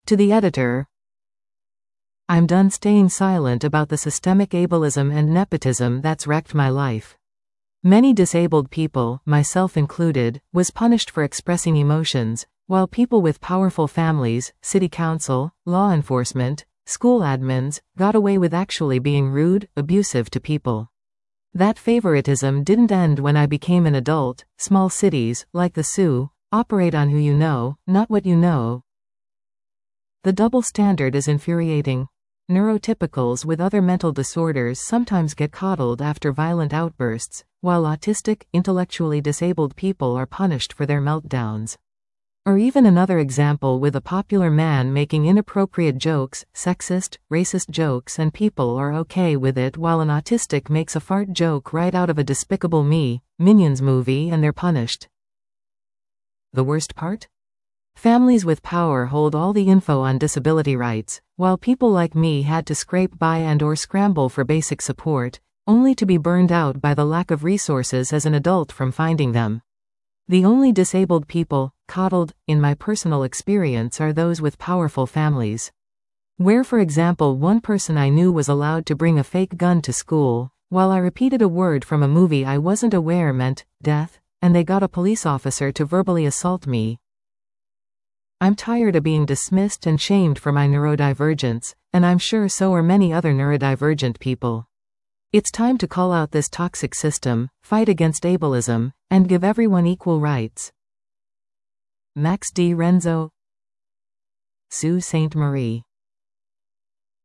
To the editor, I'm done staying silent about the systemic ableism and nepotism that's wrecked my life. Many disabled people, myself included, was punished for expressing emotions, while people with powerful families, city council, law enforcement, school admins, got away with actually being rude, abusive to people. That favoritism didn't end when I became an adult. Small cities, like the Sioux, operate on who you know, not what you know. The double standard is infuriating. Neurotypicals with other mental disorders sometimes get coddled after violent outbursts, while autistic, intellectually disabled people are punished for their meltdowns. Or even another example with a popular man making inappropriate jokes, sexist, racist jokes, and people are okay with it, while an autistic makes a fart joke right out of a Despicable Me, Minions movie, and they're punished. The worst part? Families with power hold all the info on disability rights, while people like me had to scrape by and/or scramble for basic support, only to be burned out by the lack of resources as an adult from finding them. The only disabled people coddled, in my personal experience, are those with powerful families. Where, for example, one person I knew was allowed to bring a fake gun to school, while I repeated a word from a movie I wasn't aware meant death, and they got a police officer to verbally assault me. I'm tired of being dismissed and shamed for my neurodivergence, and I'm sure so are many other neurodivergent people. It's time to call out this toxic system, fight against ableism, and give everyone equal rights. Max D. Renzo, Sault Ste. Marie.